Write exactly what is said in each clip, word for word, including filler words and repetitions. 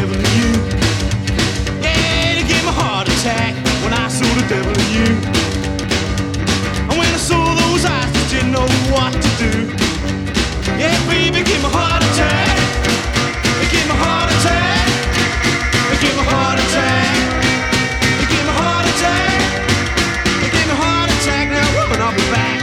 devil in you. Yeah, you gave me a heart attack when I saw the devil in you. And when I saw those eyes, I didn't know what to do. Yeah, baby, give me a heart attack. You give me a heart attack. You give me a heart attack. You give me a heart attack. You give me a heart attack. Now, woman, I'll be back.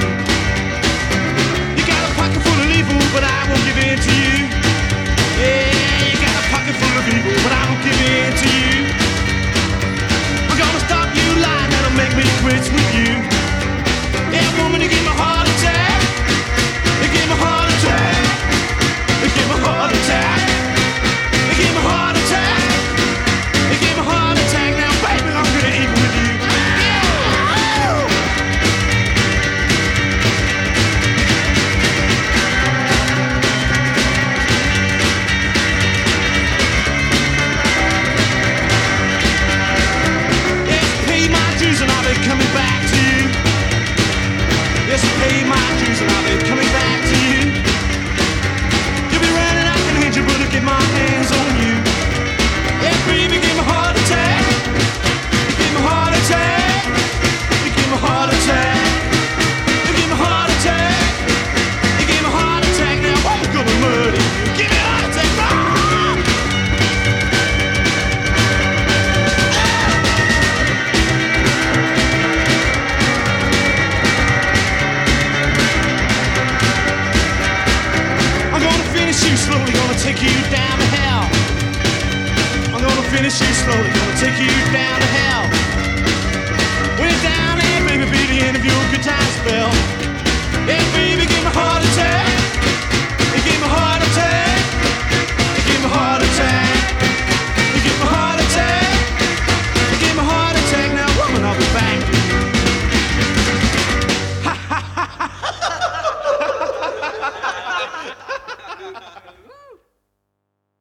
You got a pocket full of evil, but I won't give in to you. Yeah, you got a pocket full of evil, but I won't give in to you. I'm gonna stop you lying, that'll make me quit with you. Yeah, woman, you give me a heart attack. You give me a heart attack. You give me a heart attack. You give me a heart attack. You give me a heart attack. Now, baby, I'm gonna eat with you. And I'll be coming back to you. Yes, pay my dues and I'll be coming back to you. You'll be running, I can hit you, but I'll get my hands on you. Yeah, baby, give me a heart attack. You give me a heart attack. You give me a heart attack. You give me a heart attack. You give me a heart attack. Now I'm gonna murder you. Give me a heart attack. Ah! You slowly gonna take you down to hell. I'm gonna finish you slowly, gonna take you down to hell.